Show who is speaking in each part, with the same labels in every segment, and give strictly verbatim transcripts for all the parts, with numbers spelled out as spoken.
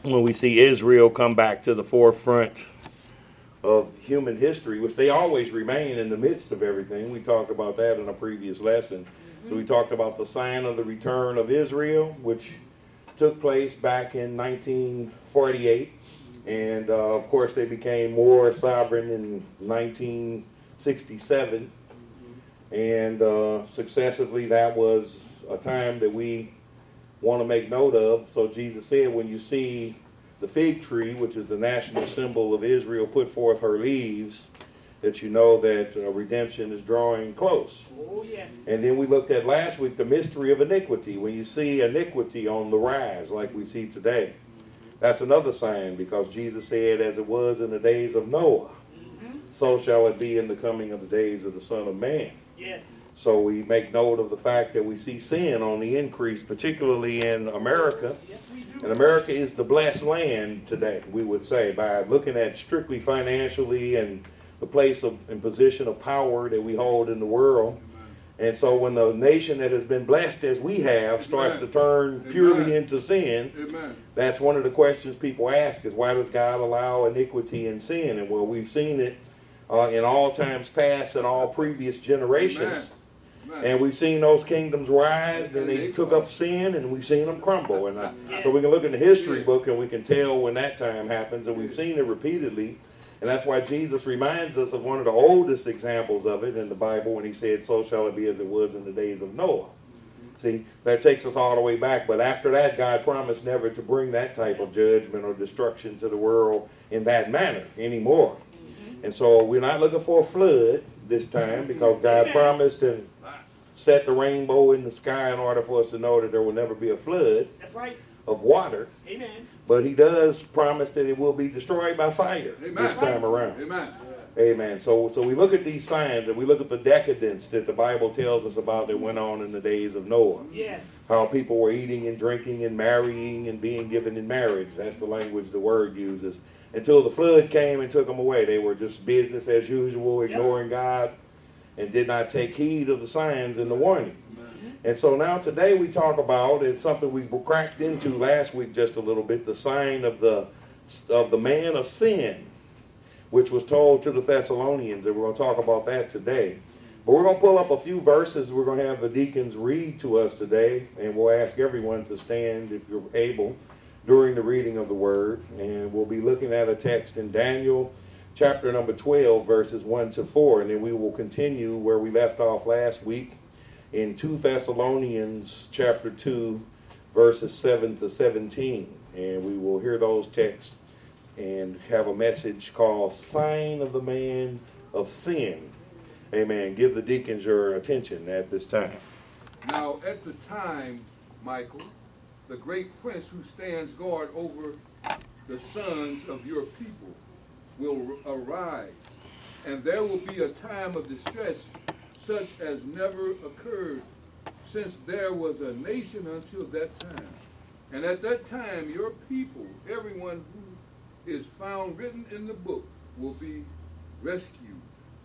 Speaker 1: when we see Israel come back to the forefront of human history, which they always remain in the midst of everything. We talked about that in a previous lesson. Mm-hmm. So we talked about the sign of the return of Israel, which took place back in nineteen forty-eight. And, uh, of course, they became more sovereign in nineteen sixty-seven. And uh, successively, that was a time that we want to make note of. So Jesus said, when you see the fig tree, which is the national symbol of Israel, put forth her leaves, that you know that uh, redemption is drawing close.
Speaker 2: Oh, yes.
Speaker 1: And then we looked at last week the mystery of iniquity. When you see iniquity on the rise, like we see today, that's another sign, because Jesus said, as it was in the days of Noah, mm-hmm. so shall it be in the coming of the days of the Son of Man.
Speaker 2: Yes.
Speaker 1: So we make note of the fact that we see sin on the increase, particularly in America.
Speaker 2: Yes, we do.
Speaker 1: And America is the blessed land today, we would say, by looking at strictly financially and the place of and position of power that we hold in the world. And so when the nation that has been blessed as we have starts Amen. to turn purely Amen. into sin, Amen. that's one of the questions people ask, is why does God allow iniquity and sin? And well, we've seen it uh, in all times past and all previous generations. Amen. And we've seen those kingdoms rise, and they took up sin, and we've seen them crumble. And uh, so we can look in the history book, and we can tell when that time happens, and we've seen it repeatedly. And that's why Jesus reminds us of one of the oldest examples of it in the Bible when he said, so shall it be as it was in the days of Noah. See, that takes us all the way back. But after that, God promised never to bring that type of judgment or destruction to the world in that manner anymore. And so we're not looking for a flood this time, because God promised and set the rainbow in the sky in order for us to know that there will never be a flood.
Speaker 2: That's right.
Speaker 1: Of water.
Speaker 2: Amen.
Speaker 1: But he does promise that it will be destroyed by fire
Speaker 3: Amen.
Speaker 1: this time around.
Speaker 3: Amen.
Speaker 1: Amen. So so we look at these signs, and we look at the decadence that the Bible tells us about that went on in the days of Noah.
Speaker 2: Yes.
Speaker 1: How people were eating and drinking and marrying and being given in marriage. That's the language the word uses. Until the flood came and took them away. They were just business as usual, ignoring yep. God, and did not take heed of the signs and the warning. And so now today we talk about, it's something we cracked into last week just a little bit, the sign of the of the man of sin, which was told to the Thessalonians, and we're going to talk about that today. But we're going to pull up a few verses we're going to have the deacons read to us today, and we'll ask everyone to stand if you're able during the reading of the word. And we'll be looking at a text in Daniel chapter number twelve, verses one to four, and then we will continue where we left off last week in Second Thessalonians chapter two, verses seven to seventeen. And we will hear those texts and have a message called Sign of the Man of Sin. Amen. Give the deacons your attention at this time.
Speaker 3: Now, at the time, Michael, the great prince who stands guard over the sons of your people will arise, and there will be a time of distress such as never occurred since there was a nation until that time. And at that time, your people, everyone who is found written in the book, will be rescued.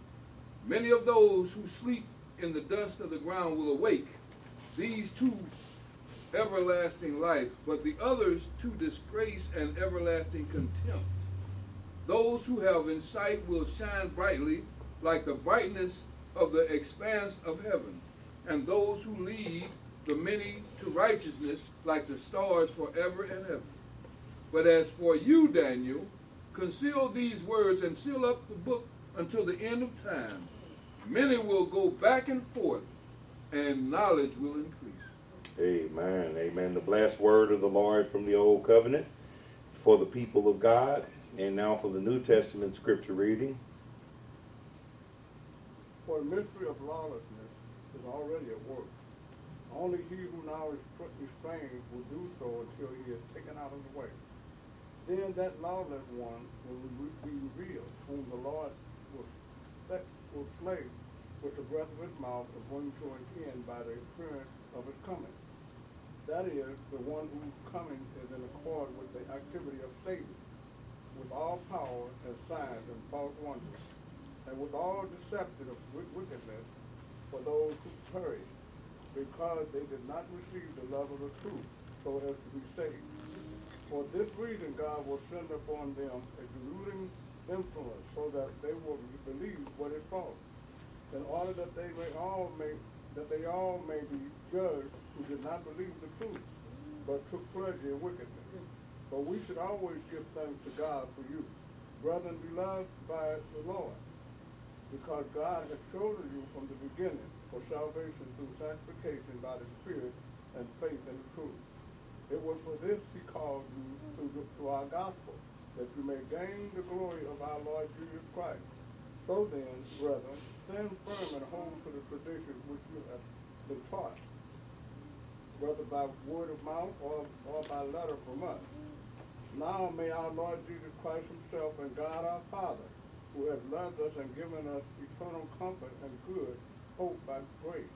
Speaker 3: Many of those who sleep in the dust of the ground will awake, these to everlasting life, but the others to disgrace and everlasting contempt. Those who have insight will shine brightly like the brightness of the expanse of heaven, and those who lead the many to righteousness like the stars forever and ever. But as for you, Daniel, conceal these words and seal up the book until the end of time. Many will go back and forth, and knowledge will increase.
Speaker 1: Amen. Amen. The blessed word of the Lord from the Old Covenant for the people of God. And now for the New Testament scripture reading.
Speaker 4: For the mystery of lawlessness is already at work. Only he who now is restrained will do so until he is taken out of the way. Then that lawless one will be revealed, whom the Lord will, set, will slay with the breath of his mouth and bring to an end by the appearance of his coming. That is, the one whose coming is in accord with the activity of Satan, with all power and signs and false wonders, and with all deception of wickedness for those who perish, because they did not receive the love of the truth, so as to be saved. For this reason, God will send upon them a deluding influence, so that they will believe what is false, in order that they may all may that they all may be judged who did not believe the truth, but took pleasure in wickedness. But we should always give thanks to God for you, brethren beloved by the Lord, because God has chosen you from the beginning for salvation through sanctification by the Spirit and faith in the truth. It was for this he called you to, the, to our gospel, that you may gain the glory of our Lord Jesus Christ. So then, brethren, stand firm and hold to the traditions which you have been taught, whether by word of mouth or, or by letter from us. Now may our Lord Jesus Christ himself and God our Father, who has loved us and given us eternal comfort and good hope by grace,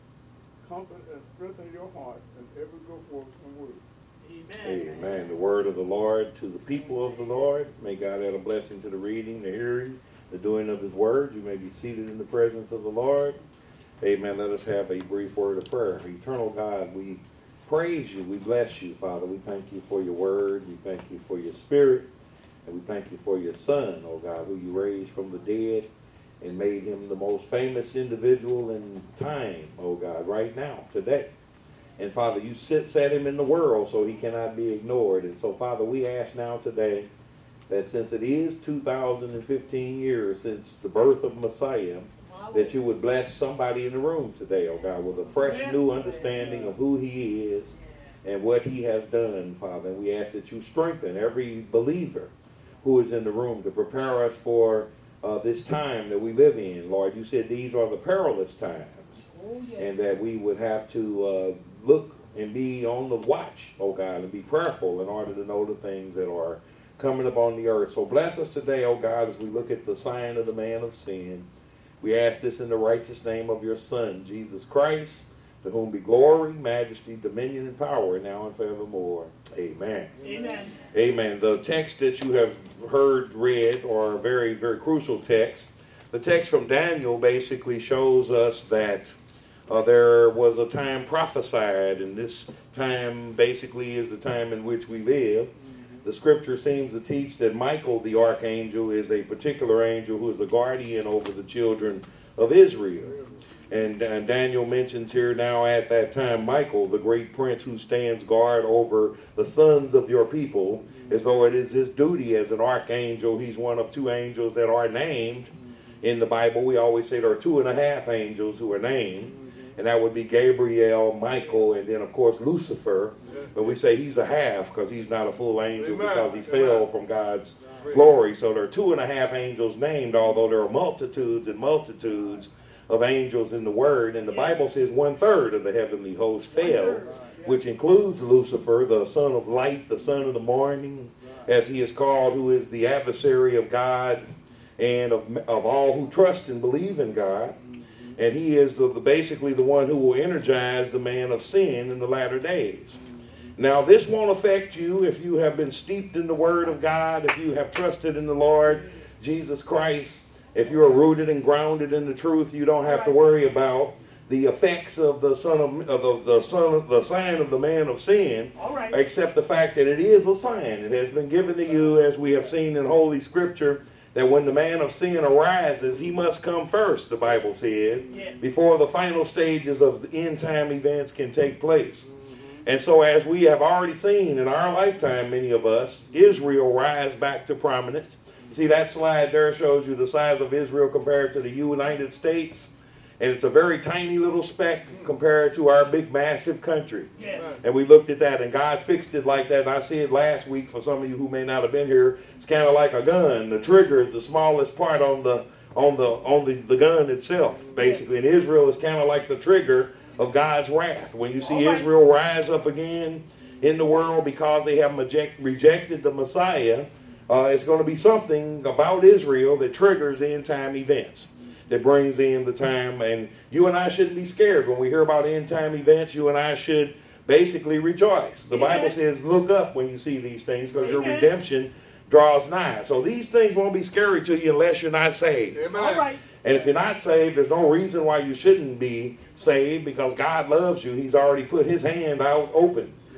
Speaker 4: comfort and strengthen your heart in every good work and word.
Speaker 1: Amen. Amen. The word of the Lord to the people of the Lord. May God add a blessing to the reading, the hearing, the doing of his word. You may be seated in the presence of the Lord. Amen. Let us have a brief word of prayer. Eternal God, we praise you. We bless you, Father. We thank you for your word. We thank you for your spirit. And we thank you for your son, oh God, who you raised from the dead and made him the most famous individual in time, oh God, right now, today. And Father, you sit, set him in the world so he cannot be ignored. And so, Father, we ask now today that since it is two thousand fifteen years since the birth of Messiah, that you would bless somebody in the room today, oh God, with a fresh new understanding of who he is and what he has done, Father. And we ask that you strengthen every believer who is in the room to prepare us for uh, this time that we live in. Lord, you said these are the perilous times. Oh, yes. And that we would have to uh, look and be on the watch, oh God, and be prayerful in order to know the things that are coming upon the earth. So bless us today, oh God, as we look at the sign of the man of sin. We ask this in the righteous name of your Son, Jesus Christ, to whom be glory, majesty, dominion, and power, now and forevermore. Amen. Amen. Amen. The text that you have heard read are a very, very crucial text. The text from Daniel basically shows us that uh, there was a time prophesied, and this time basically is the time in which we live. The scripture seems to teach that Michael, the archangel, is a particular angel who is a guardian over the children of Israel. And, and Daniel mentions here now at that time, Michael, the great prince who stands guard over the sons of your people, as though it is his duty as an archangel. He's one of two angels that are named in the Bible. We always say there are two and a half angels who are named. And that would be Gabriel, Michael, and then, of course, Lucifer. But we say he's a half because he's not a full angel. Amen. Because he fell from God's glory. So there are two and a half angels named, although there are multitudes and multitudes of angels in the Word. And the Bible says one-third of the heavenly host fell, which includes Lucifer, the son of light, the son of the morning, as he is called, who is the adversary of God and of, of all who trust and believe in God. And he is the, the, basically the one who will energize the man of sin in the latter days. Now, this won't affect you if you have been steeped in the Word of God, if you have trusted in the Lord Jesus Christ, if you are rooted and grounded in the truth. You don't have to worry about the effects of the son of, of the, the son of the sign of the man of sin, right, except the fact that it is a sign. It has been given to you, as we have seen in Holy Scripture, that when the man of sin arises, he must come first, the Bible says, yes, before the final stages of the end time events can take place. Mm-hmm. And so, as we have already seen in our lifetime, many of us, Israel rise back to prominence. See, that slide there shows you the size of Israel compared to the United States. And it's a very tiny little speck compared to our big, massive country. Yeah. And we looked at that, and God fixed it like that. And I said last week, for some of you who may not have been here, it's kind of like a gun. The trigger is the smallest part on the on the on the, the gun itself, basically. And Israel is kind of like the trigger of God's wrath. When you see right. Israel rise up again in the world because they have reject, rejected the Messiah, uh, it's going to be something about Israel that triggers end-time events, that brings in the time. And you and I shouldn't be scared when we hear about end time events. You and I should basically rejoice. The Amen. Bible says look up when you see these things, because your redemption draws nigh. So these things won't be scary to you unless you're not saved. Amen. All right. And if you're not saved, there's no reason why you shouldn't be saved, because God loves you. He's already put his hand out open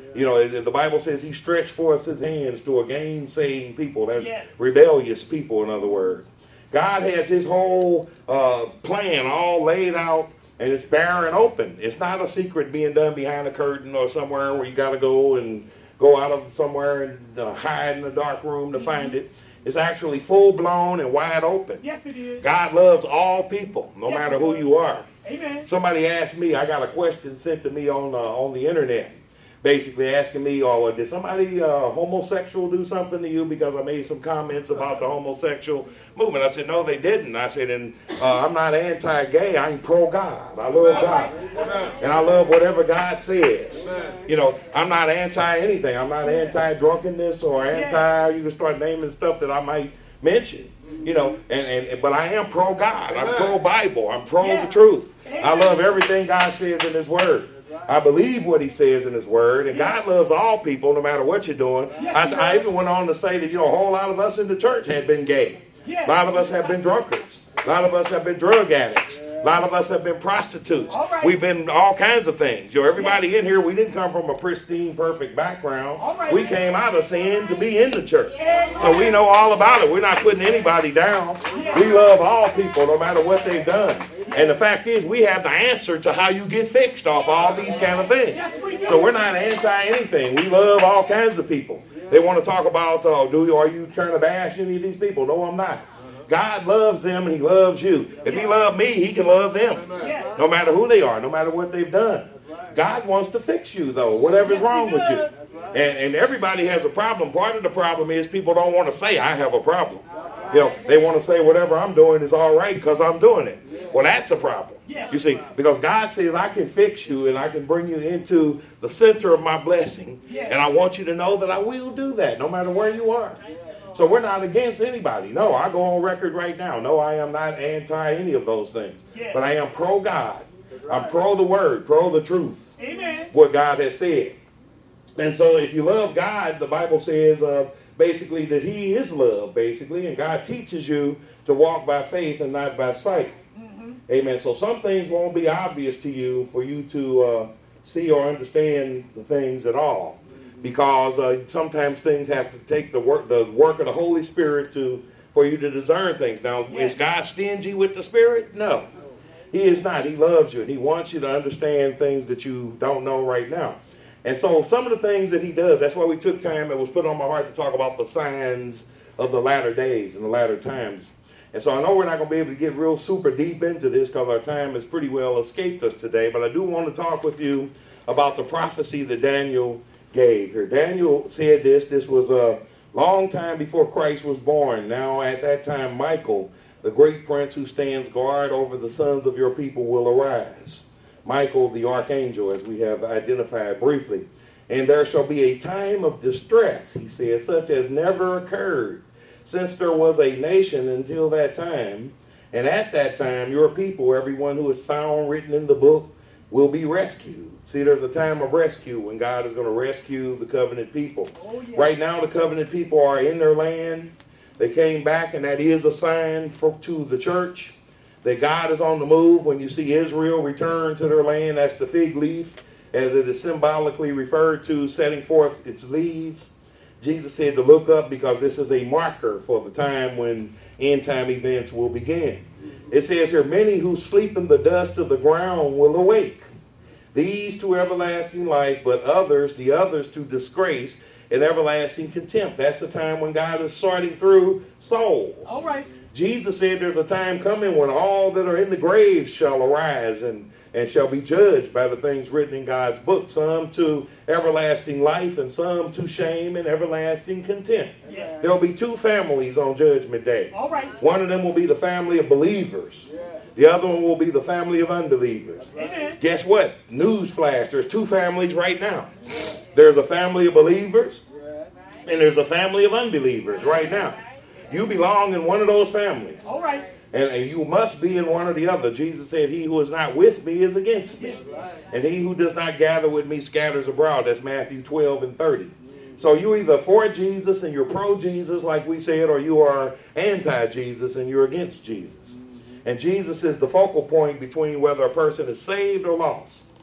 Speaker 1: You know, the Bible says he stretched forth his hands to a gainsaying people. That's
Speaker 2: yes.
Speaker 1: rebellious people, in other words. God has his whole uh, plan all laid out, and it's bare and open. It's not a secret being done behind a curtain or somewhere where you got to go and go out of somewhere and uh, hide in a dark room to find it. It's actually full-blown and wide open.
Speaker 2: Yes, it is.
Speaker 1: God loves all people, no
Speaker 2: yes,
Speaker 1: matter who you are.
Speaker 2: Amen.
Speaker 1: Somebody asked me, I got a question sent to me on uh, on the internet, basically asking me, oh, did somebody uh, homosexual do something to you because I made some comments about the homosexual movement? I said, no, they didn't. I said, and uh, I'm not anti-gay. I'm pro-God. I love God. And I love whatever God says. You know, I'm not anti-anything. I'm not anti-drunkenness or anti, you can start naming stuff that I might mention. You know, and, and but I am pro-God. I'm pro-Bible. I'm pro the truth. I love everything God says in his word. I believe what he says in his word, and God loves all people no matter what you're doing. I, I even went on to say that, you know, a whole lot of us in the church had been gay. A lot of us have been drunkards. A lot of us have been drug addicts. A lot of us have been prostitutes.
Speaker 2: Right.
Speaker 1: We've been all kinds of things. You know, everybody in here, we didn't come from a pristine, perfect background.
Speaker 2: Right.
Speaker 1: We came out of sin to be in the church. So we know all about it. We're not putting anybody down. We love all people no matter what they've done. And the fact is, we have the answer to how you get fixed off all these kind of things. So we're not anti-anything. We love all kinds of people. They want to talk about, uh, do you, are you trying to bash any of these people? No, I'm not. God loves them and he loves you. If he loved me, he can love them. No matter who they are, no matter what they've done. God wants to fix you, though, whatever's wrong with you. And, and everybody has a problem. Part of the problem is people don't want to say, I have a problem. You know, they want to say whatever I'm doing is all right because I'm doing it. Well, that's a problem. You see, because God says I can fix you and I can bring you into the center of my blessing. And I want you to know that I will do that no matter where you are. So we're not against anybody. No, I go on record right now. No, I am not anti any of those things. But I am pro-God. I'm pro the word, pro the truth.
Speaker 2: Amen.
Speaker 1: What God has said. And so if you love God, the Bible says uh, basically that he is love, basically. And God teaches you to walk by faith and not by sight. Mm-hmm. Amen. So some things won't be obvious to you for you to uh, see or understand the things at all. Because uh, sometimes things have to take the work, the work of the Holy Spirit to for you to discern things. Now, yes. Is God stingy with the Spirit? No, he is not. He loves you, and he wants you to understand things that you don't know right now. And so, some of the things that he does. That's why we took time. It was put on my heart to talk about the signs of the latter days and the latter times. And so, I know we're not going to be able to get real super deep into this because our time has pretty well escaped us today. But I do want to talk with you about the prophecy that Daniel gave here. Daniel said this. This was a long time before Christ was born. Now at that time, Michael, the great prince who stands guard over the sons of your people, will arise. Michael, the archangel, as we have identified briefly. And there shall be a time of distress, he says, such as never occurred since there was a nation until that time. And at that time, your people, everyone who is found written in the book, will be rescued. See, there's a time of rescue when God is going to rescue the covenant people. Oh, yeah. Right now, the covenant people are in their land. They came back, and that is a sign for, to the church that God is on the move. When you see Israel return to their land, that's the fig leaf, as it is symbolically referred to, setting forth its leaves. Jesus said to look up because this is a marker for the time when end-time events will begin. It says here, many who sleep in the dust of the ground will awake. These to everlasting life, but others, the others to disgrace and everlasting contempt. That's the time when God is sorting through souls.
Speaker 2: All right.
Speaker 1: Jesus said there's a time coming when all that are in the grave shall arise and, and shall be judged by the things written in God's book. Some to everlasting life and some to shame and everlasting contempt. Yes. There'll be two families on Judgment Day.
Speaker 2: All right.
Speaker 1: One of them will be the family of believers. Yeah. The other one will be the family of unbelievers. Amen. Guess what? Newsflash, there's two families right now. There's a family of believers and there's a family of unbelievers right now. You belong in one of those families.
Speaker 2: All right.
Speaker 1: And, and you must be in one or the other. Jesus said, he who is not with me is against me. And he who does not gather with me scatters abroad. That's Matthew twelve and thirty. So you're either for Jesus and you're pro-Jesus, like we said, or you are anti-Jesus and you're against Jesus. And Jesus is the focal point between whether a person is saved or lost.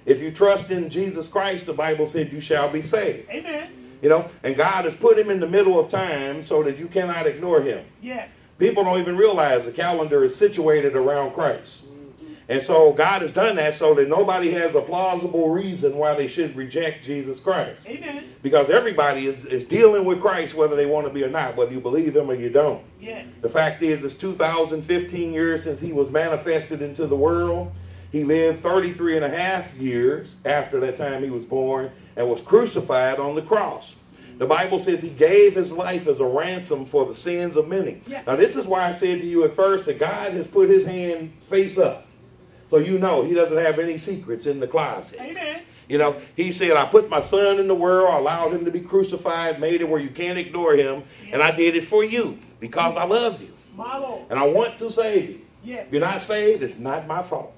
Speaker 1: If you trust in Jesus Christ, the Bible said you shall be saved.
Speaker 2: Amen.
Speaker 1: You know, and God has put him in the middle of time so that you cannot ignore him.
Speaker 2: Yes.
Speaker 1: People don't even realize the calendar is situated around Christ. And so God has done that so that nobody has a plausible reason why they should reject Jesus Christ.
Speaker 2: Amen.
Speaker 1: Because everybody is, is dealing with Christ whether they want to be or not, whether you believe him or you don't.
Speaker 2: Yes.
Speaker 1: The fact is, it's two thousand fifteen years since he was manifested into the world. He lived thirty-three and a half years after that time he was born and was crucified on the cross. The Bible says he gave his life as a ransom for the sins of many.
Speaker 2: Yes.
Speaker 1: Now, this is why I said to you at first that God has put his hand face up. So you know he doesn't have any secrets in the closet.
Speaker 2: Amen.
Speaker 1: You know, he said, I put my son in the world, I allowed him to be crucified, made it where you can't ignore him, yes. and I did it for you because I love you.
Speaker 2: My Lord.
Speaker 1: And I want to save you.
Speaker 2: Yes.
Speaker 1: If you're not saved, it's not my fault.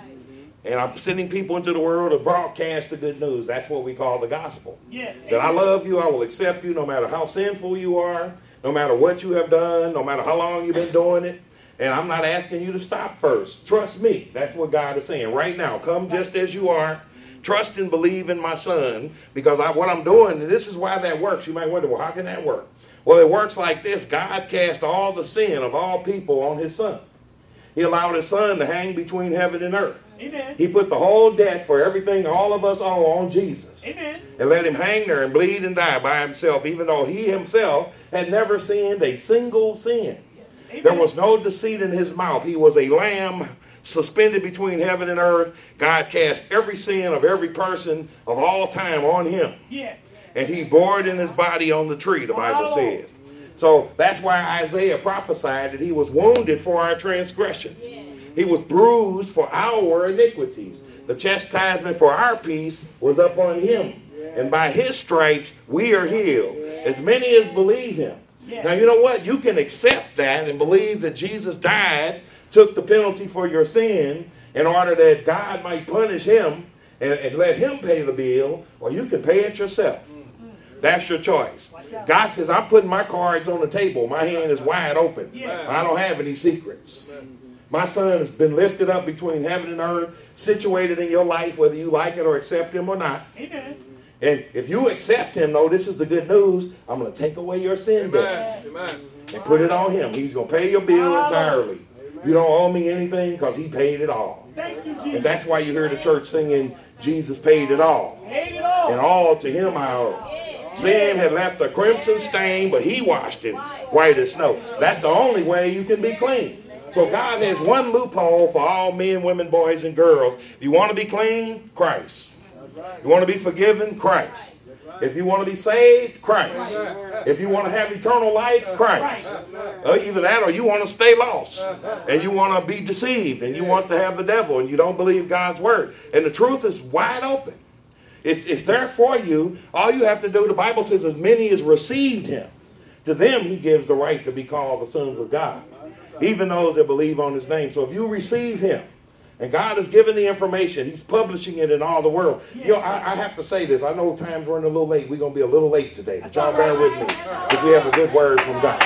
Speaker 1: And I'm sending people into the world to broadcast the good news. That's what we call the gospel.
Speaker 2: Yes.
Speaker 1: That I love you, I will accept you no matter how sinful you are, no matter what you have done, no matter how long you've been doing it. And I'm not asking you to stop first. Trust me. That's what God is saying right now. Come just as you are. Trust and believe in my son. Because I, what I'm doing, and this is why that works. You might wonder, well, how can that work? Well, it works like this. God cast all the sin of all people on his son. He allowed his son to hang between heaven and earth.
Speaker 2: Amen.
Speaker 1: He put the whole debt for everything all of us owe on Jesus.
Speaker 2: Amen.
Speaker 1: And let him hang there and bleed and die by himself, even though he himself had never sinned a single sin.
Speaker 2: Amen.
Speaker 1: There was no deceit in his mouth. He was a lamb suspended between heaven and earth. God cast every sin of every person of all time on him.
Speaker 2: Yes.
Speaker 1: And he bore it in his body on the tree, the Bible
Speaker 2: Oh.
Speaker 1: says. So that's why Isaiah prophesied that he was wounded for our transgressions.
Speaker 2: Yeah.
Speaker 1: He was bruised for our iniquities. The chastisement for our peace was upon him. And by his stripes we are healed. As many as believe him.
Speaker 2: Yeah.
Speaker 1: Now you know what? You can accept that and believe that Jesus died, took the penalty for your sin in order that God might punish him and, and let him pay the bill, or you can pay it yourself. That's your choice. God says, I'm putting my cards on the table. My hand is wide open.
Speaker 2: Yes.
Speaker 1: I don't have any secrets. My son has been lifted up between heaven and earth, situated in your life, whether you like it or accept him or not.
Speaker 2: Amen.
Speaker 1: And if you accept him, though, this is the good news. I'm going to take away your sin debt
Speaker 3: Amen.
Speaker 1: and put it on him. He's going to pay your bill entirely. You don't owe me anything because he paid it all.
Speaker 2: Thank you,
Speaker 1: And
Speaker 2: Jesus.
Speaker 1: that's why you hear the church singing, Jesus paid it all.
Speaker 2: Paid it all.
Speaker 1: And all to him I owe. Sin had left a crimson stain, but he washed it white as snow. That's the only way you can be clean. So God has one loophole for all men, women, boys, and girls. If you want to be clean, Christ. You want to be forgiven, Christ. If you want to be saved, Christ. If you want to have eternal life, Christ. Uh, either that or you want to stay lost. And you want to be deceived. And you want to have the devil. And you don't believe God's word. And the truth is wide open. It's, it's there for you. All you have to do, the Bible says, as many as received him, to them he gives the right to be called the sons of God. Even those that believe on his name. So if you receive him, and God has given the information, he's publishing it in all the world. You know, I, I have to say this. I know time's running a little late. We're going to be a little late today. But y'all bear with me if we have a good word from God.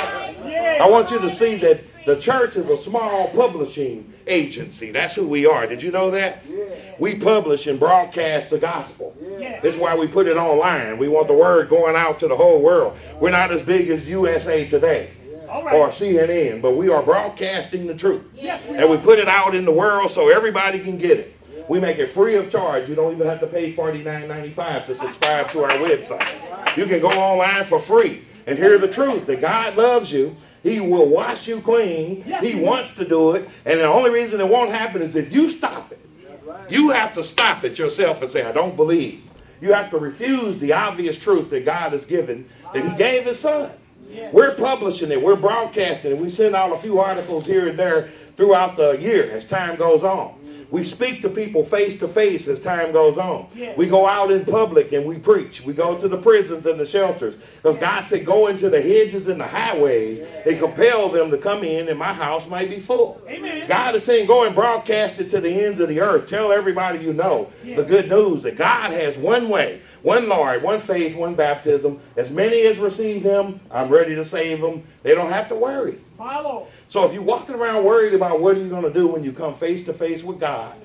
Speaker 1: I want you to see that the church is a small publishing agency. That's who we are. Did you know that? We publish and broadcast the gospel. This is why we put it online. We want the word going out to the whole world. We're not as big as U S A Today or C N N, but we are broadcasting the truth. And we put it out in the world so everybody can get it. We make it free of charge. You don't even have to pay forty-nine ninety-five to subscribe to our website. You can go online for free and hear the truth that God loves you. He will wash you clean. He wants to do it. And the only reason it won't happen is if you stop it. You have to stop it yourself and say, I don't believe. You have to refuse the obvious truth that God has given, that he gave his son. We're publishing it. We're broadcasting it. We send out a few articles here and there throughout the year as time goes on. We speak to people face to face as time goes on. We go out in public and we preach. We go to the prisons and the shelters. Because God said, go into the hedges and the highways and compel them to come in, and my house might be full. Amen. God is saying, go and broadcast it to the ends of the earth. Tell everybody you know the good news that God has one way, one Lord, one faith, one baptism. As many as receive him, I'm ready to save them. They don't have to worry. Follow. So if you're walking around worried about what are you going to do when you come face to face with God,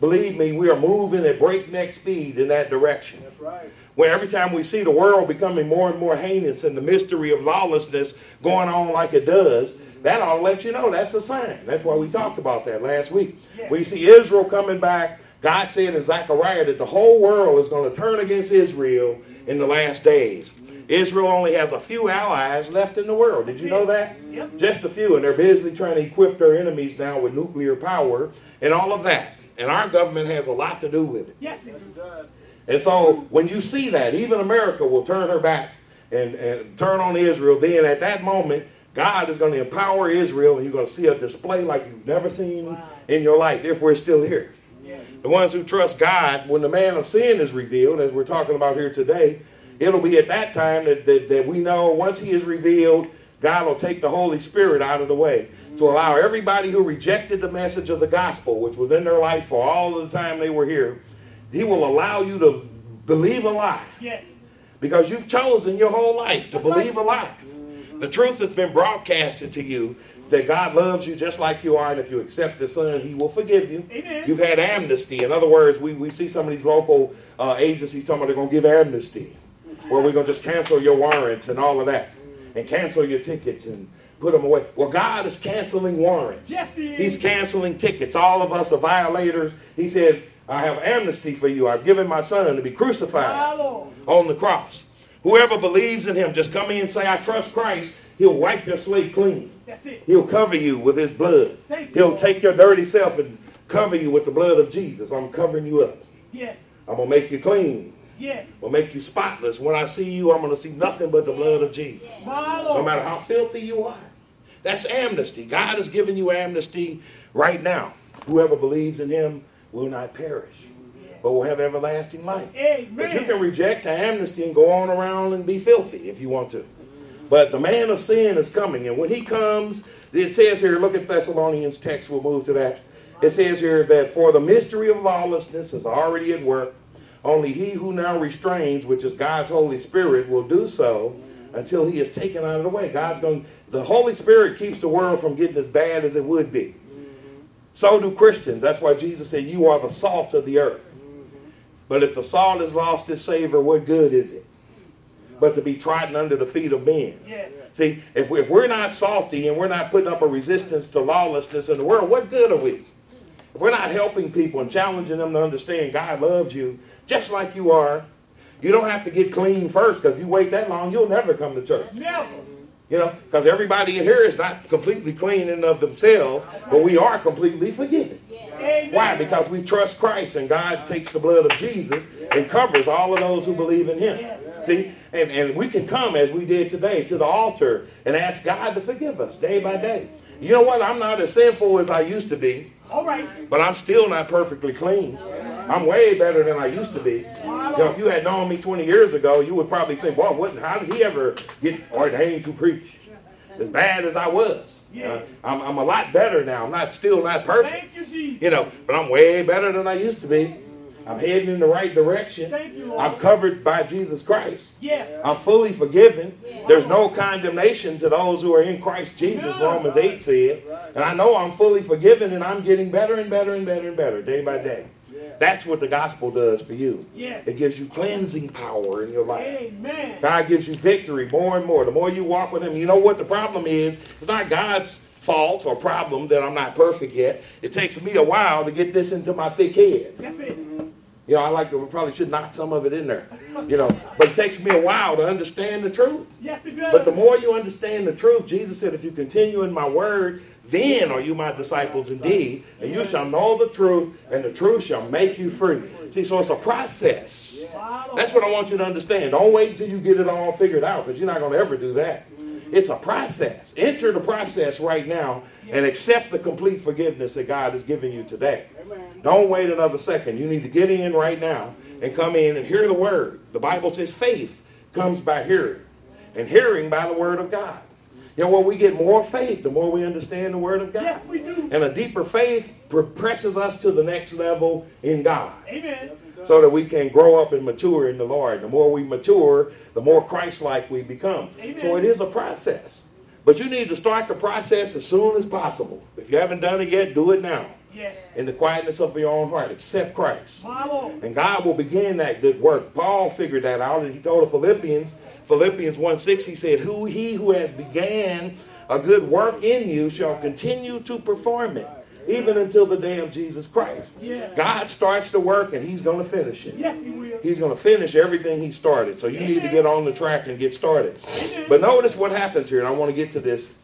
Speaker 1: believe me, we are moving at breakneck speed in that direction.
Speaker 4: That's right.
Speaker 1: Where every time we see the world becoming more and more heinous and the mystery of lawlessness going on like it does, that ought to let you know that's a sign. That's why we talked about that last week.
Speaker 2: Yes.
Speaker 1: We see Israel coming back. God said in Zechariah that the whole world is going to turn against Israel in the last days. Israel only has a few allies left in the world. Did you know that?
Speaker 2: Yep.
Speaker 1: Just a few. And they're busy trying to equip their enemies now with nuclear power and all of that. And our government has a lot to do with it.
Speaker 2: Yes, it does.
Speaker 1: And so when you see that, even America will turn her back and, and turn on Israel. Then at that moment, God is going to empower Israel, and you're going to see a display like you've never seen
Speaker 2: Wow.
Speaker 1: in your life if we're still here.
Speaker 2: Yes.
Speaker 1: The ones who trust God, when the man of sin is revealed, as we're talking about here today, it'll be at that time that, that, that we know once he is revealed, God will take the Holy Spirit out of the way to allow everybody who rejected the message of the gospel, which was in their life for all of the time they were here, he will allow you to believe a lie.
Speaker 2: Yes.
Speaker 1: Because you've chosen your whole life to
Speaker 2: That's
Speaker 1: believe
Speaker 2: right.
Speaker 1: a lie. The truth has been broadcasted to you that God loves you just like you are, and if you accept the Son, he will forgive you.
Speaker 2: Amen.
Speaker 1: You've had amnesty. In other words, we, we see some of these local uh, agencies talking about they're going to give amnesty, where we're going to just cancel your warrants and all of that, and cancel your tickets and put them away. Well, God is canceling warrants.
Speaker 2: Yes, he is.
Speaker 1: He's canceling tickets. All of us are violators. He said, I have amnesty for you. I've given my Son to be
Speaker 2: My
Speaker 1: crucified
Speaker 2: Lord.
Speaker 1: on the cross. Whoever believes in him, just come in and say, I trust Christ. He'll wipe your slate clean.
Speaker 2: That's it.
Speaker 1: He'll cover you with his blood.
Speaker 2: Thank you,
Speaker 1: He'll
Speaker 2: Lord.
Speaker 1: take your dirty self and cover you with the blood of Jesus. I'm covering you up.
Speaker 2: Yes.
Speaker 1: I'm going to make you clean.
Speaker 2: Yes.
Speaker 1: I'm going to make you spotless. When I see you, I'm going to see nothing but the blood of Jesus.
Speaker 2: My
Speaker 1: No
Speaker 2: Lord.
Speaker 1: matter how filthy you are. That's amnesty. God is giving you amnesty right now. Whoever believes in him will not perish, but will have everlasting life.
Speaker 2: Amen.
Speaker 1: But you can reject the amnesty and go on around and be filthy if you want to. But the man of sin is coming. And when he comes, it says here, look at Thessalonians text, we'll move to that. It says here that for the mystery of lawlessness is already at work. Only he who now restrains, which is God's Holy Spirit, will do so until he is taken out of the way. God's going. The Holy Spirit keeps the world from getting as bad as it would be. So do Christians. That's why Jesus said, you are the salt of the earth. But if the salt has lost its savor, what good is it? But to be trodden under the feet of men.
Speaker 2: Yes.
Speaker 1: See, if, we, if we're not salty and we're not putting up a resistance to lawlessness in the world, what good are we? If we're not helping people and challenging them to understand God loves you just like you are, you don't have to get clean first, because if you wait that long, you'll never come to church.
Speaker 2: Never.
Speaker 1: You know, because everybody in here is not completely clean in of themselves, but we are completely forgiven.
Speaker 2: Amen.
Speaker 1: Why? Because we trust Christ, and God takes the blood of Jesus and covers all of those who believe in him. See, and, and we can come as we did today to the altar and ask God to forgive us day by day. You know what? I'm not as sinful as I used to be,
Speaker 2: All right.
Speaker 1: but I'm still not perfectly clean. I'm way better than I used to be. You know, if you had known me twenty years ago, you would probably think, well, what, how did he ever get ordained to preach? As bad as I was. Uh, I'm, I'm a lot better now. I'm not still not perfect.
Speaker 2: Thank you, Jesus.
Speaker 1: You know, but I'm way better than I used to be. I'm heading in the right direction.
Speaker 2: Thank you, Lord.
Speaker 1: I'm covered by Jesus Christ.
Speaker 2: Yes.
Speaker 1: I'm fully forgiven. There's no condemnation to those who are in Christ Jesus,
Speaker 2: No.
Speaker 1: Romans eight says. And I know I'm fully forgiven, and I'm getting better and better and better and better day by day. That's what the gospel does for you.
Speaker 2: Yes.
Speaker 1: It gives you cleansing power in your life.
Speaker 2: Amen.
Speaker 1: God gives you victory more and more. The more you walk with him, you know what the problem is? It's not God's fault or problem that I'm not perfect yet. It takes me a while to get this into my thick head.
Speaker 2: That's it.
Speaker 1: You know, I like to, we probably should knock some of it in there. You know, but it takes me a while to understand the truth.
Speaker 2: Yes, it does.
Speaker 1: But the more you understand the truth, Jesus said, if you continue in my word, then are you my disciples indeed, and you shall know the truth, and the truth shall make you free. See, so it's a process. That's what I want you to understand. Don't wait until you get it all figured out, because you're not going to ever do that. It's a process. Enter the process right now and accept the complete forgiveness that God has given you today. Don't wait another second. You need to get in right now and come in and hear the word. The Bible says faith comes by hearing, and hearing by the word of God. You know, when we get more faith, the more we understand the word of God.
Speaker 2: Yes, we do.
Speaker 1: And a deeper faith presses us to the next level in God.
Speaker 2: Amen.
Speaker 1: So that we can grow up and mature in the Lord. The more we mature, the more Christ-like we become.
Speaker 2: Amen.
Speaker 1: So it is a process. But you need to start the process as soon as possible. If you haven't done it yet, do it now.
Speaker 2: Yes.
Speaker 1: In the quietness of your own heart, accept Christ.
Speaker 2: Bible.
Speaker 1: And God will begin that good work. Paul figured that out, and he told the Philippians, Philippians one six, he said, who he who has began a good work in you shall continue to perform it, even until the day of Jesus Christ.
Speaker 2: Yes.
Speaker 1: God starts the work, and he's going to finish it.
Speaker 2: Yes, he will.
Speaker 1: He's going to finish everything he started. So you need to get on the track and get started. But notice what happens here, and I want to get to this.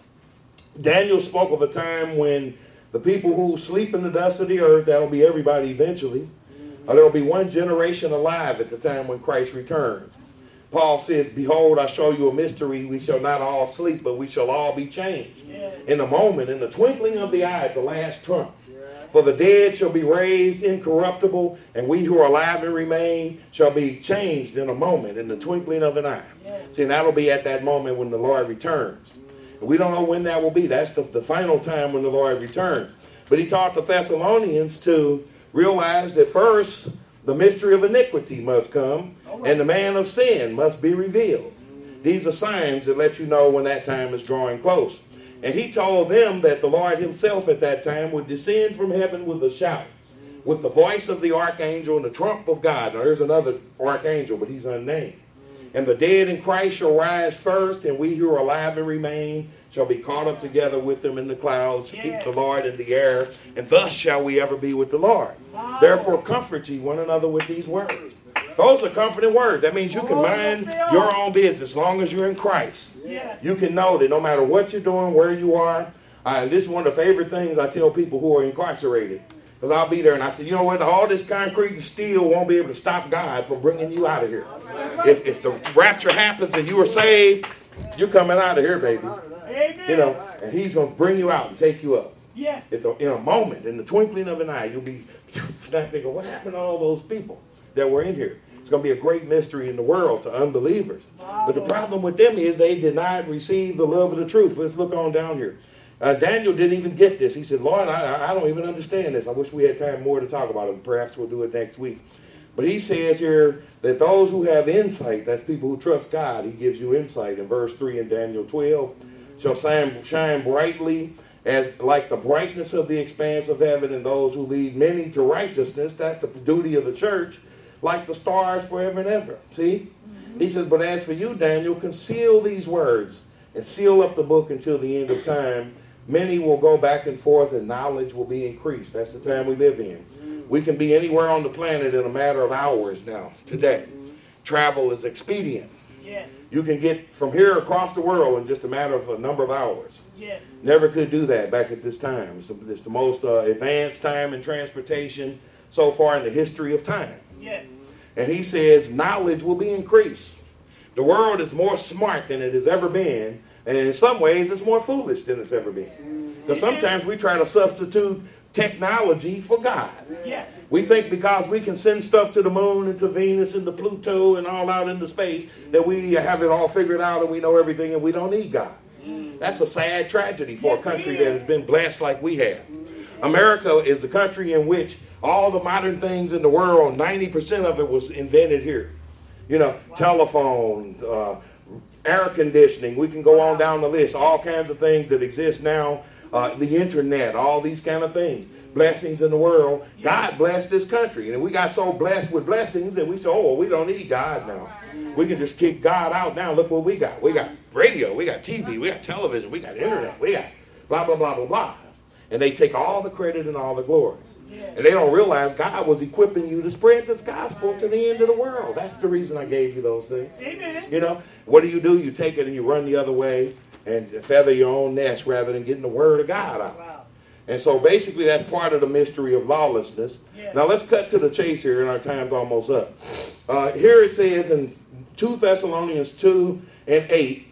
Speaker 1: Daniel spoke of a time when the people who sleep in the dust of the earth, that'll be everybody eventually, or there will be one generation alive at the time when Christ returns. Paul says, behold, I show you a mystery. We shall not all sleep, but we shall all be changed. Yes. In a moment, in the twinkling of the eye, at the last trump. For the dead shall be raised incorruptible, and we who are alive and remain shall be changed in a moment, in the twinkling of an eye. Yes. See, and that'll be at that moment when the Lord returns. And we don't know when that will be. That's the, the final time when the Lord returns. But he taught the Thessalonians to realize that first, the mystery of iniquity must come, right, and the man of sin must be revealed. Mm. These are signs that let you know when that time is drawing close. And he told them that the Lord himself at that time would descend from heaven with a shout, with the voice of the archangel and the trump of God. Now there's another archangel, but he's unnamed. And the dead in Christ shall rise first, and we who are alive and remain shall be caught up together with them in the clouds, to meet the Lord in the air, and thus shall we ever be with the Lord. Wow. Therefore comfort ye one another with these words. Those are comforting words. That means you can mind your own business as long as you're in Christ. Yes. You can know that no matter what you're doing, where you are. Uh, this is one of the favorite things I tell people who are incarcerated. Because I'll be there and I say, you know what, all this concrete and steel won't be able to stop God from bringing you out of here. If, if the rapture happens and you are saved, you're coming out of here, baby. Amen. You know, and he's going to bring you out and take you up.
Speaker 2: Yes.
Speaker 1: The, in a moment, in the twinkling of an eye, you'll be thinking, what happened to all those people that were in here? It's going to be a great mystery in the world to unbelievers. Wow. But the problem with them is they did not receive the love of the truth. Let's look on down here. Uh, Daniel didn't even get this. He said, Lord, I, I don't even understand this. I wish we had time more to talk about it. Perhaps we'll do it next week. But he says here that those who have insight, that's people who trust God, he gives you insight. In verse three in Daniel twelve, shall shine, shine brightly as like the brightness of the expanse of heaven, and those who lead many to righteousness, that's the duty of the church, like the stars forever and ever. See? Mm-hmm. He says, but as for you, Daniel, conceal these words and seal up the book until the end of time. Many will go back and forth and knowledge will be increased. That's the time we live in. Mm-hmm. We can be anywhere on the planet in a matter of hours now, today. Mm-hmm. Travel is expedient.
Speaker 2: Yes.
Speaker 1: You can get from here across the world in just a matter of a number of hours.
Speaker 2: Yes.
Speaker 1: Never could do that back at this time. It's the, it's the most uh, advanced time in transportation so far in the history of time.
Speaker 2: Yes.
Speaker 1: And he says knowledge will be increased. The world is more smart than it has ever been. And in some ways, it's more foolish than it's ever been. Because sometimes we try to substitute technology for God.
Speaker 2: Yes.
Speaker 1: We think because we can send stuff to the moon and to Venus and to Pluto and all out into space that we have it all figured out and we know everything and we don't need God. That's a sad tragedy for a country that has been blessed like we have. America is the country in which all the modern things in the world, ninety percent of it was invented here. You know, wow. telephone, uh, air conditioning, we can go on down the list, all kinds of things that exist now, uh, the internet, all these kind of things, blessings in the world. Yes. God blessed this country, and we got so blessed with blessings that we said, oh, we don't need God now. We can just kick God out now. Look what we got. We got radio, we got T V, we got television, we got internet, we got blah, blah, blah, blah, blah. And they take all the credit and all the glory. And they don't realize God was equipping you to spread this gospel to the end of the world. That's the reason I gave you those things.
Speaker 2: Amen.
Speaker 1: You know, what do you do? You take it and you run the other way and feather your own nest rather than getting the word of God out.
Speaker 2: Wow.
Speaker 1: And so basically that's part of the mystery of lawlessness. Yes. Now let's cut to the chase here, and our time's almost up. Uh, here it says in two Thessalonians two and eight,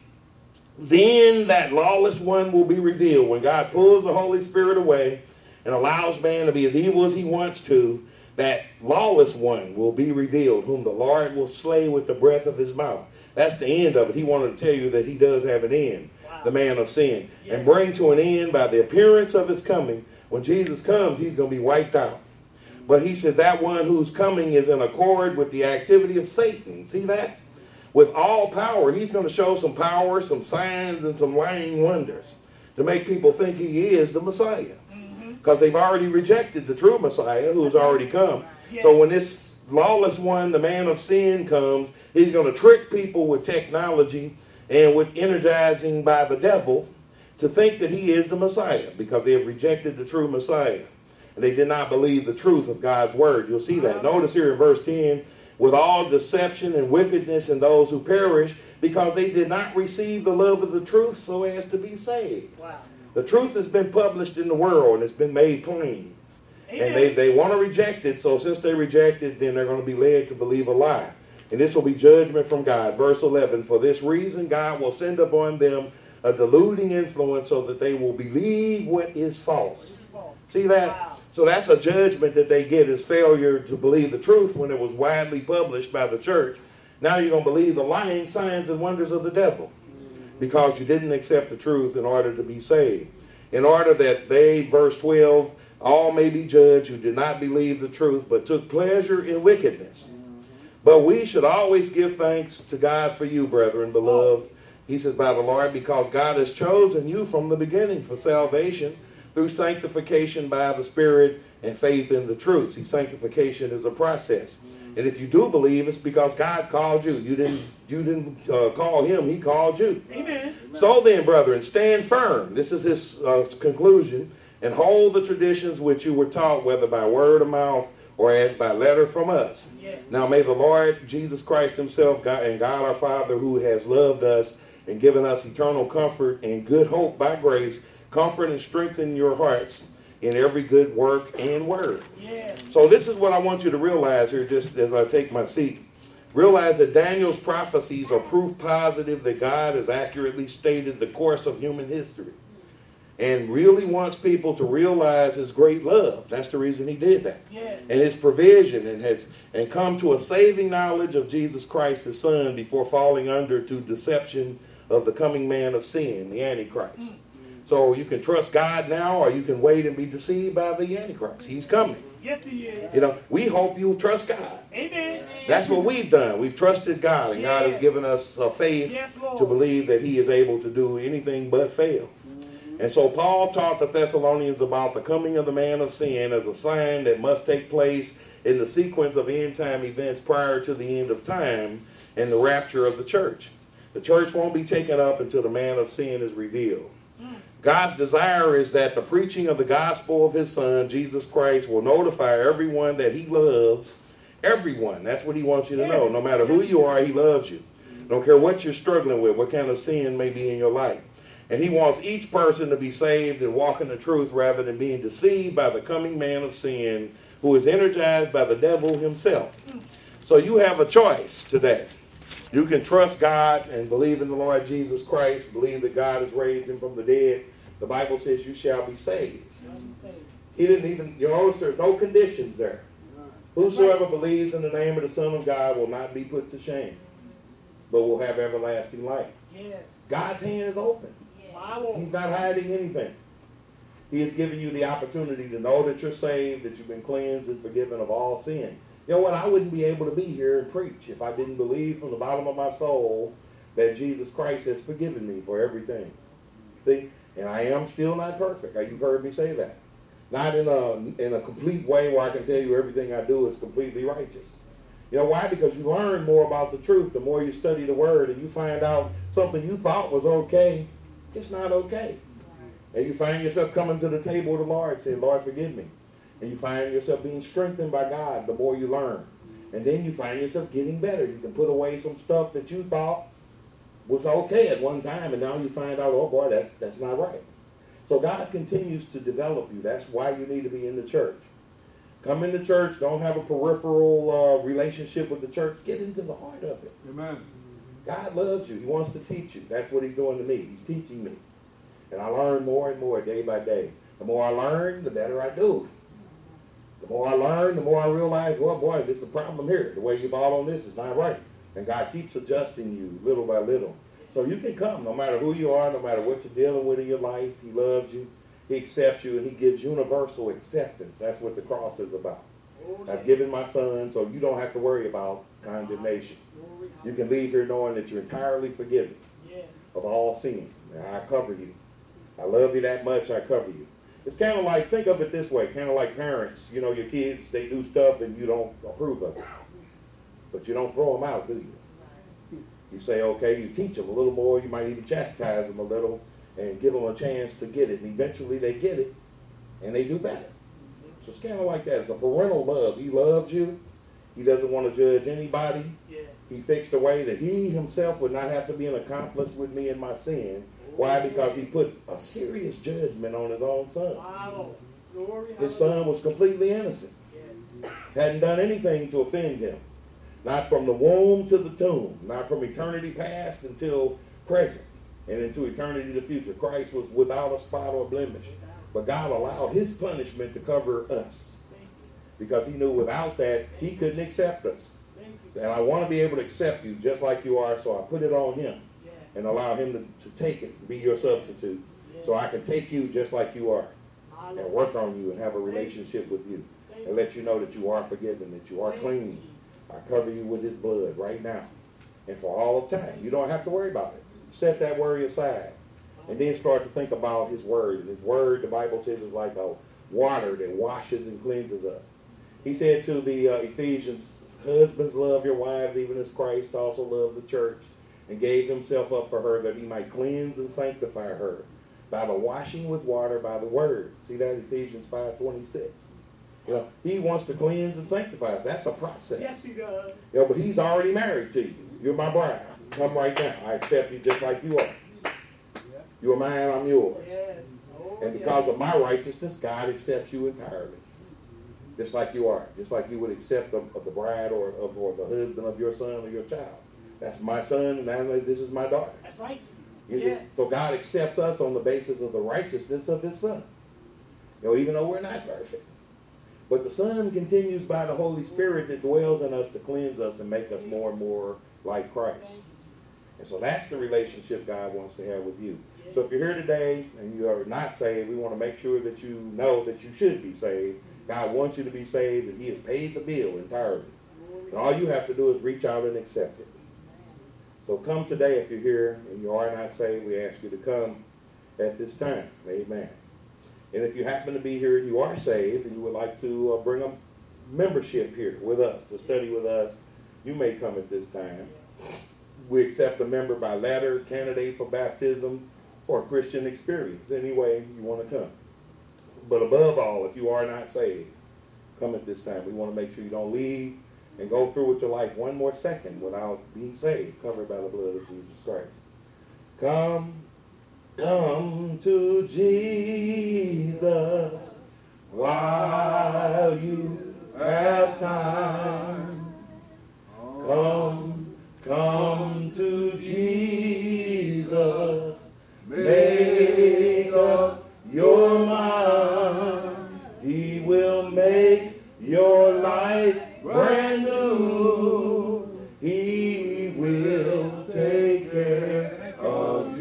Speaker 1: then that lawless one will be revealed when God pulls the Holy Spirit away and allows man to be as evil as he wants to. That lawless one will be revealed, whom the Lord will slay with the breath of his mouth. That's the end of it. He wanted to tell you that he does have an end, wow. the man of sin. Yes. And bring to an end by the appearance of his coming. When Jesus comes, he's going to be wiped out. But he says that one who's coming is in accord with the activity of Satan. See that? With all power, he's going to show some power, some signs, and some lying wonders to make people think he is the Messiah. Mm-hmm. because they've already rejected the true Messiah who's already come. So when this lawless one, the man of sin, comes, he's going to trick people with technology and with energizing by the devil to think that he is the Messiah, because they have rejected the true Messiah. And they did not believe the truth of God's word. You'll see that. Notice here in verse ten, with all deception and wickedness in those who perish, because they did not receive the love of the truth so as to be saved.
Speaker 2: Wow.
Speaker 1: The truth has been published in the world and it's been made plain. Amen. And they, they want to reject it, so since they reject it, then they're going to be led to believe a lie. And this will be judgment from God. Verse eleven, for this reason God will send upon them a deluding influence so that they will believe what is false. false. See that? Wow. So that's a judgment that they get, is failure to believe the truth when it was widely published by the church. Now you're going to believe the lying signs and wonders of the devil because you didn't accept the truth in order to be saved. In order that they, verse twelve, all may be judged who did not believe the truth but took pleasure in wickedness. But we should always give thanks to God for you, brethren, beloved. He says, by the Lord, because God has chosen you from the beginning for salvation through sanctification by the Spirit and faith in the truth. See, sanctification is a process. And if you do believe, it's because God called you. You didn't, you didn't uh, call him. He called you.
Speaker 2: Amen.
Speaker 1: So then, brethren, stand firm. This is his uh, conclusion. And hold the traditions which you were taught, whether by word of mouth or as by letter from us.
Speaker 2: Yes.
Speaker 1: Now may the Lord Jesus Christ himself, God, and God our Father, who has loved us and given us eternal comfort and good hope by grace, comfort and strengthen your hearts in every good work and word.
Speaker 2: Yes.
Speaker 1: So this is what I want you to realize here, just as I take my seat. Realize that Daniel's prophecies are proof positive that God has accurately stated the course of human history and really wants people to realize his great love. That's the reason he did that.
Speaker 2: Yes.
Speaker 1: And his provision, and has and come to a saving knowledge of Jesus Christ, his Son, before falling under to deception of the coming man of sin, the Antichrist. Mm. So you can trust God now, or you can wait and be deceived by the Antichrist. He's coming.
Speaker 2: Yes, he is.
Speaker 1: You know, we hope you trust God.
Speaker 2: Amen.
Speaker 1: That's what we've done. We've trusted God, and
Speaker 2: yes.
Speaker 1: God has given us a faith
Speaker 2: yes,
Speaker 1: to believe that he is able to do anything but fail. And so Paul taught the Thessalonians about the coming of the man of sin as a sign that must take place in the sequence of end-time events prior to the end of time and the rapture of the church. The church won't be taken up until the man of sin is revealed. God's desire is that the preaching of the gospel of his Son, Jesus Christ, will notify everyone that he loves everyone. That's what he wants you to know. No matter who you are, he loves you. Don't care what you're struggling with, what kind of sin may be in your life. And he wants each person to be saved and walk in the truth rather than being deceived by the coming man of sin who is energized by the devil himself. So you have a choice today. You can trust God and believe in the Lord Jesus Christ, believe that God has raised him from the dead. The Bible says you shall be saved. He didn't even, you notice there's no conditions there. Whosoever believes in the name of the Son of God will not be put to shame, but will have everlasting life.
Speaker 2: Yes.
Speaker 1: God's hand is open. He's not hiding anything. He has given you the opportunity to know that you're saved, that you've been cleansed and forgiven of all sin. You know what? I wouldn't be able to be here and preach if I didn't believe from the bottom of my soul that Jesus Christ has forgiven me for everything. See? And I am still not perfect. You've heard me say that. Not in a, in a complete way where I can tell you everything I do is completely righteous. You know why? Because you learn more about the truth the more you study the Word, and you find out something you thought was okay, it's not okay. And you find yourself coming to the table of the Lord saying, Lord, forgive me. And you find yourself being strengthened by God the more you learn. And then you find yourself getting better. You can put away some stuff that you thought was okay at one time, and now you find out, oh boy, that's, that's not right. So God continues to develop you. That's why you need to be in the church. Come into church. Don't have a peripheral uh, relationship with the church. Get into the heart of it.
Speaker 3: Amen.
Speaker 1: God loves you. He wants to teach you. That's what he's doing to me. He's teaching me. And I learn more and more day by day. The more I learn, the better I do. The more I learn, the more I realize, well, boy, there's a problem here. The way you bought on this is not right. And God keeps adjusting you little by little. So you can come no matter who you are, no matter what you're dealing with in your life. He loves you. He accepts you, and he gives universal acceptance. That's what the cross is about. I've given my Son, so you don't have to worry about condemnation. You can leave here knowing that you're entirely forgiven of all sin. And I cover you. I love you that much, I cover you. It's kind of like, think of it this way, kind of like parents. You know, your kids, they do stuff and you don't approve of it. But you don't throw them out, do you? You say, okay, you teach them a little more. You might even chastise them a little and give them a chance to get it. And eventually they get it and they do better. So it's kind of like that. It's a parental love. He loves you. He doesn't want to judge anybody.
Speaker 2: Yes.
Speaker 1: He fixed a way that he himself would not have to be an accomplice with me in my sin. Why? Because he put a serious judgment on his own son.
Speaker 2: Wow. Glory,
Speaker 1: His son was completely innocent.
Speaker 2: Yes.
Speaker 1: Hadn't done anything to offend him. Not from the womb to the tomb. Not from eternity past until present. And into eternity to the future. Christ was without a spot or blemish. But God allowed his punishment to cover us. Because he knew without that, he couldn't accept us. And I want to be able to accept you just like you are, so I put it on him. And allow him to, to take it, be your substitute. So I can take you just like you are. And work on you and have a relationship with you. And let you know that you are forgiven, that you are clean. I cover you with his blood right now. And for all of time. You don't have to worry about it. Set that worry aside. And then start to think about his word. And his word, the Bible says, is like a water that washes and cleanses us. He said to the uh, Ephesians, husbands, love your wives, even as Christ also loved the church, and gave himself up for her, that he might cleanse and sanctify her by the washing with water by the word. See that in Ephesians five twenty-six. You know, he wants to cleanse and sanctify us. That's a process.
Speaker 2: Yes, he does.
Speaker 1: You know, but he's already married to you. You're my bride. Come right now. I accept you just like you are. You're mine, I'm yours.
Speaker 2: Yes. Oh,
Speaker 1: And because
Speaker 2: yes.
Speaker 1: of my righteousness, God accepts you entirely. Just like you are. Just like you would accept of, of the bride or, of, or the husband of your son or your child. That's my son, and now this is my daughter.
Speaker 2: That's right.
Speaker 1: You
Speaker 2: Yes.
Speaker 1: see? So God accepts us on the basis of the righteousness of his son. You know, even though we're not perfect. But the Son continues by the Holy Spirit that dwells in us to cleanse us and make us more and more like Christ. And so that's the relationship God wants to have with you. So if you're here today and you are not saved, we want to make sure that you know that you should be saved. God wants you to be saved, and he has paid the bill entirely. And all you have to do is reach out and accept it. So come today if you're here and you are not saved. We ask you to come at this time. Amen. And if you happen to be here and you are saved and you would like to uh, bring a membership here with us, to study with us, you may come at this time. We accept a member by letter, candidate for baptism, or Christian experience. Any way you want to come. But above all, if you are not saved, come at this time. We want to make sure you don't leave and go through with your life one more second without being saved, covered by the blood of Jesus Christ. Come, come to Jesus while you have time. Come, come to Jesus. Make up your mind. He will make your life brand new. He will take care of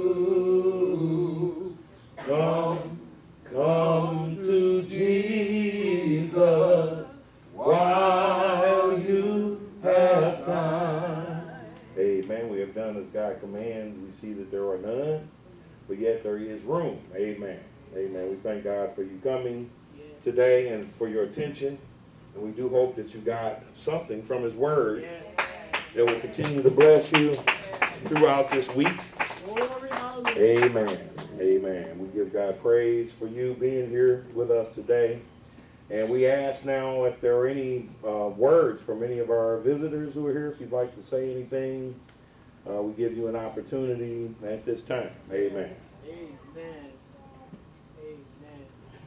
Speaker 1: you. Come, come to Jesus while you have time. Amen. We have done as God commands. We see that there are none, but yet there is room. Amen. Amen. We thank God for you coming today and for your attention. And we do hope that you got something from his word that will continue to bless you throughout this week. Amen. Amen. We give God praise for you being here with us today. And we ask now if there are any uh, words from any of our visitors who are here. If you'd like to say anything, uh, we give you an opportunity at this time. Amen.
Speaker 2: Amen. Amen.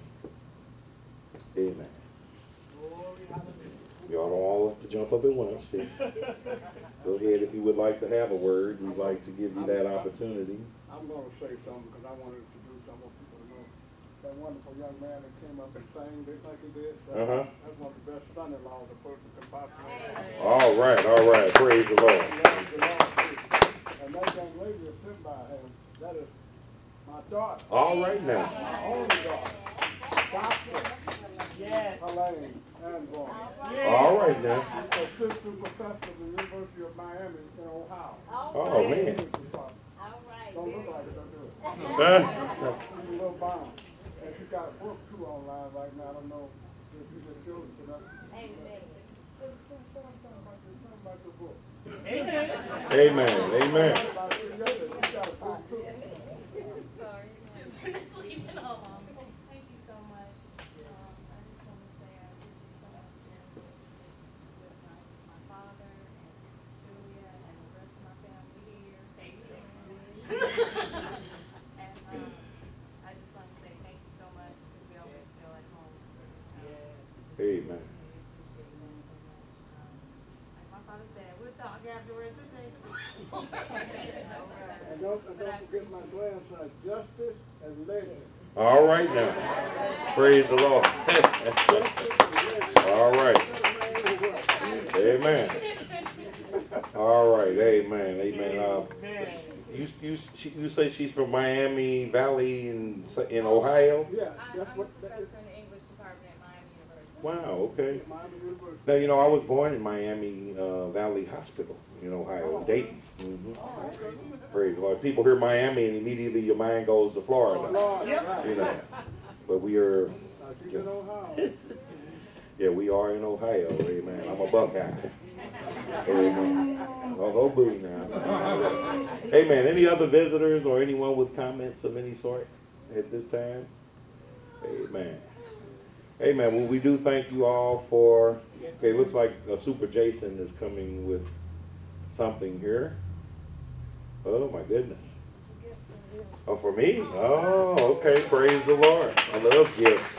Speaker 1: Amen.
Speaker 2: Glory, hallelujah.
Speaker 1: Y'all don't all have to jump up at once. Go ahead if you would like to have a word. We'd like to give you that opportunity.
Speaker 4: I'm going to say something because I wanted to do something for people to know. That wonderful young man that came up and sang, they think he did. That,
Speaker 1: Uh-huh.
Speaker 4: That's one of the best son-in-laws a person can possibly have.
Speaker 1: All right, all right. Praise the Lord.
Speaker 4: And that is the Lord, too. And that young lady is sitting by him. That is my daughter.
Speaker 1: All right now.
Speaker 4: My only daughter. Doctor
Speaker 2: Yes.
Speaker 4: Elaine Anborn.
Speaker 1: All right now.
Speaker 4: She's assistant professor at the University of Miami in Ohio.
Speaker 1: Oh, man.
Speaker 4: Don't look like it, don't do it.
Speaker 1: Uh,
Speaker 4: She's a little bomb. And she got a book too online right now. I don't know if you just showed it to us.
Speaker 5: Amen.
Speaker 4: Something about the- something about the book.
Speaker 2: Amen.
Speaker 1: Amen. Amen.
Speaker 4: About the other, she got a book too.
Speaker 5: Sorry. Just leave it alone. Thank you so much. Um, I just want to say I appreciate so much sharing with my, my father and Julia and the rest of my family here. Thank you. And um, I just want to say thank you so much because we always feel at home.
Speaker 2: Yes.
Speaker 1: Amen.
Speaker 5: Like my father said, we'll talk afterwards.
Speaker 4: And don't, and don't forget my grandson, Justice and Legend.
Speaker 1: All right now. Praise the Lord. All right. Amen. All right. Amen. Amen. Uh, you, you, she, you say she's from Miami Valley in, in Ohio?
Speaker 4: Yeah,
Speaker 5: I,
Speaker 4: that's
Speaker 5: I'm
Speaker 4: what,
Speaker 5: a
Speaker 4: that
Speaker 5: professor
Speaker 4: is,
Speaker 5: in the English department at Miami University.
Speaker 1: Wow. Okay.
Speaker 4: Miami University.
Speaker 1: Now, you know, I was born in Miami uh, Valley Hospital in Ohio, Dayton. hmm
Speaker 4: Oh, okay.
Speaker 1: Praise the Lord. People hear Miami and immediately your mind goes to Florida.
Speaker 4: Lord, right.
Speaker 1: You know, but we are,
Speaker 4: Uh, she's in Ohio.
Speaker 1: yeah, we are in Ohio. Amen. I'm a Buckeye. Amen. Oh, go boo now. Amen. Any other visitors or anyone with comments of any sort at this time? Amen. Amen. Well, we do thank you all for. Okay, looks like uh, Super Jason is coming with something here. Oh my goodness. Oh, for me? Oh, okay. Praise the Lord. I love gifts.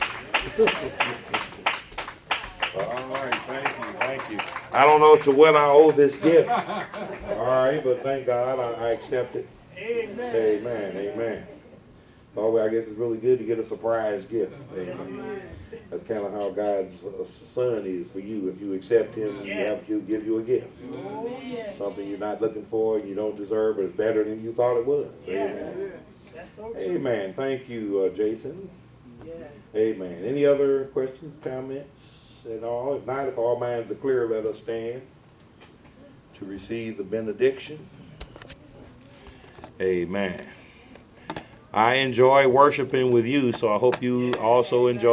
Speaker 1: All right. Thank you. Thank you. I don't know to what I owe this gift. All right, but thank God I, I accept it.
Speaker 2: Amen.
Speaker 1: Amen. Amen. Oh, I guess it's really good to get a surprise gift. Amen. That's kind of how God's uh, son is for you. If you accept him, he
Speaker 2: Yes.
Speaker 1: have to give you a gift.
Speaker 2: Oh, yes.
Speaker 1: Something you're not looking for and you don't deserve, but it's better than you thought it was.
Speaker 2: Yes.
Speaker 1: Amen.
Speaker 2: That's so true.
Speaker 1: Amen. Thank you, uh, Jason.
Speaker 2: Yes.
Speaker 1: Amen. Any other questions, comments at all? If not, if all minds are clear, let us stand to receive the benediction. Amen. I enjoy worshiping with you, so I hope you also enjoy.